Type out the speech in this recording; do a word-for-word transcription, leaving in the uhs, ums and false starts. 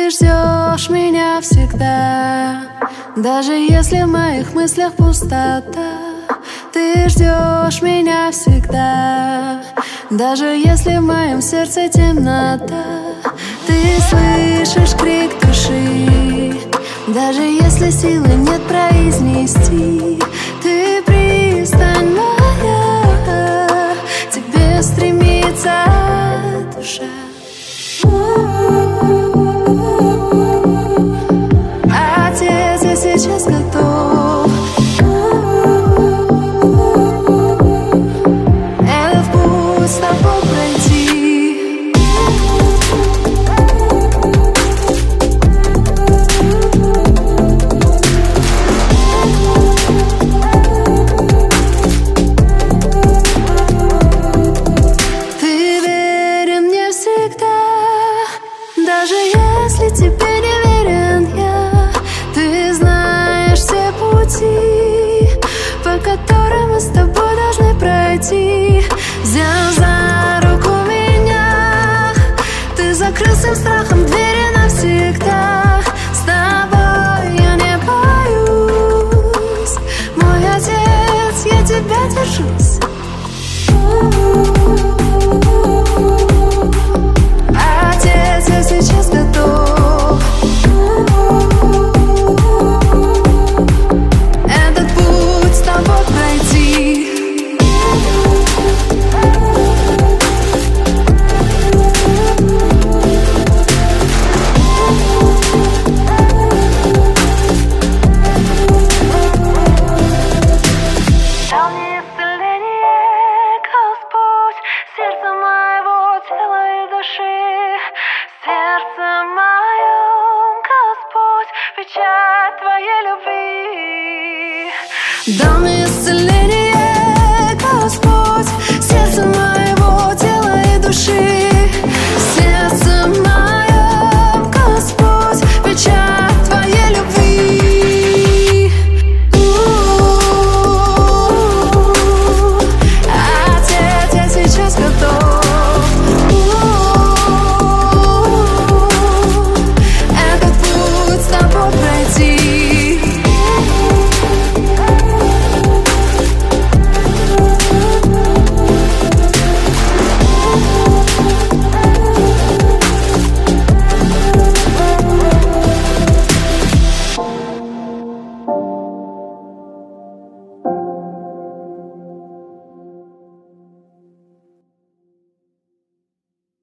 Ты ждешь меня всегда, даже если в моих мыслях пустота. Ты ждешь меня всегда, даже если в моем сердце темнота. Ты слышишь крик души, даже если силы нет произнести. Ты пристань моя, тебе стремится душа. Отец, я сейчас готов. Этот путь с тобой пройти. Ты верен мне всегда, даже если тебе не верен я. Ты знаешь все пути, по которым мы с тобой должны пройти. Взял за руку меня, ты закрыл всем страхом двери навсегда. С тобой я не боюсь, мой отец, я тебя держусь. Отец, я сейчас готов. Этот путь с тобой пройти. Дал мне исцеление, Господь, сердца моего, тела и души. В сердце моем, Господь, печать Твоей любви. Дал мне